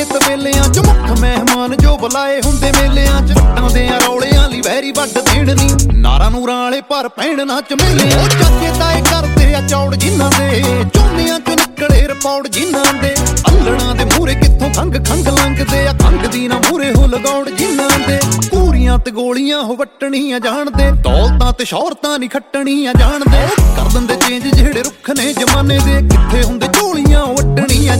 ਕੇ ਤਵੇਲਿਆਂ ਚ ਮੁੱਖ ਮਹਿਮਾਨ ਜੋ ਬੁਲਾਏ ਹੁੰਦੇ ਮੇਲਿਆਂ ਚ ਵੱਟਾਂ ਦੇ ਰੌਲਿਆਂ ਲਈ ਵੈਰੀ ਵੱਢ ਦੇਣ ਨੀ ਨਾਰਾਂ ਨੂਰਾਂ ਵਾਲੇ ਪਰ ਪੈਣ ਨਾ ਚਮੇਲੇ। ਉਹ ਚਾਚੇ ਤਾਏ ਕਰਦੇ ਆ ਚੌੜ ਜਿਨ੍ਹਾਂ ਦੇ ਝੋਨਿਆਂ ਚ ਨਿਕਲੇ ਰਿਪੌੜ ਜਿਨ੍ਹਾਂ ਦੇ ਅੱਲੜਾਂ ਦੇ ਮੂਹਰੇ ਕਿੱਥੋਂ ਖੰਗ ਲੰਘਦੇ ਆ ਖੰਗ ਦੀ ਨਾ ਮੂਹਰੇ ਹੋ ਲਗੌੜ ਜਿਨ੍ਹਾਂ ਦੇ ਪੂਰੀਆਂ ਤੇ ਗੋਲੀਆਂ ਉਹ ਵੱਟਣੀਆਂ ਜਾਣਦੇ ਦੌਲਤਾਂ ਤੇ ਸ਼ੌਹਰਤਾਂ ਨਹੀਂ ਖੱਟਣੀਆਂ ਜਾਣਦੇ ਕਰ ਦਿੰਦੇ ਚੇਂਜ ਜਿਹੜੇ ਰੁੱਖ ਨੇ ਜ਼ਮਾਨੇ ਦੇ ਕਿੱਥੇ ਹੁੰਦੇ ਝੋਲੀਆਂ ਵੱਟਣੀਆਂ